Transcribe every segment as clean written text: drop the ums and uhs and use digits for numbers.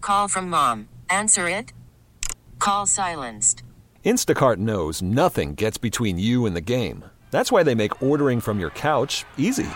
call from mom. Answer it. Call silenced. Instacart knows nothing gets between you and the game. That's why they make ordering from your couch easy.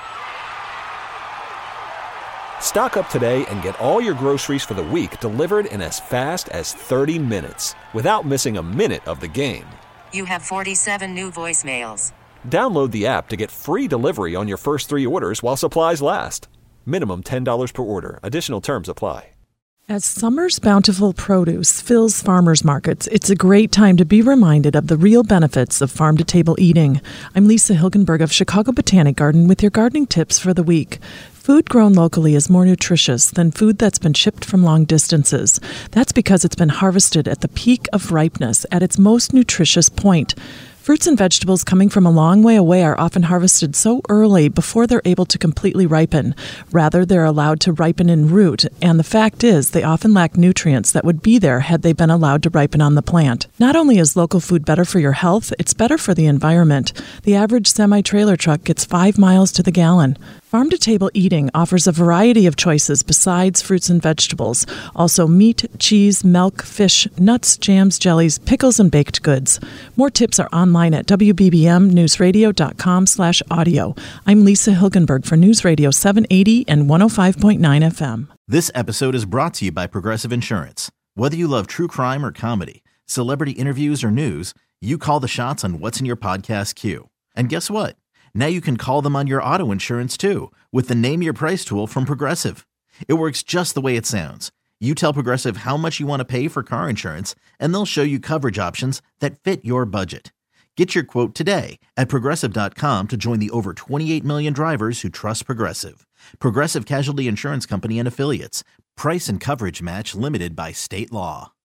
Stock up today and get all your groceries for the week delivered in as fast as 30 minutes without missing a minute of the game. You have 47 new voicemails. Download the app to get free delivery on your first 3 orders while supplies last. Minimum $10 per order. Additional terms apply. As summer's bountiful produce fills farmers markets, it's a great time to be reminded of the real benefits of farm-to-table eating. I'm Lisa Hilgenberg of Chicago Botanic Garden with your gardening tips for the week. Food grown locally is more nutritious than food that's been shipped from long distances. That's because it's been harvested at the peak of ripeness, at its most nutritious point. Fruits and vegetables coming from a long way away are often harvested so early before they're able to completely ripen. Rather, they're allowed to ripen en route, and the fact is they often lack nutrients that would be there had they been allowed to ripen on the plant. Not only is local food better for your health, it's better for the environment. The average semi-trailer truck gets 5 miles to the gallon. Farm-to-table eating offers a variety of choices besides fruits and vegetables. Also meat, cheese, milk, fish, nuts, jams, jellies, pickles, and baked goods. More tips are online at wbbmnewsradio.com/audio. I'm Lisa Hilgenberg for News Radio 780 and 105.9 FM. This episode is brought to you by Progressive Insurance. Whether you love true crime or comedy, celebrity interviews or news, you call the shots on what's in your podcast queue. And guess what? Now you can call them on your auto insurance too with the Name Your Price tool from Progressive. It works just the way it sounds. You tell Progressive how much you want to pay for car insurance, and they'll show you coverage options that fit your budget. Get your quote today at Progressive.com to join the over 28 million drivers who trust Progressive. Progressive Casualty Insurance Company and Affiliates. Price and coverage match limited by state law.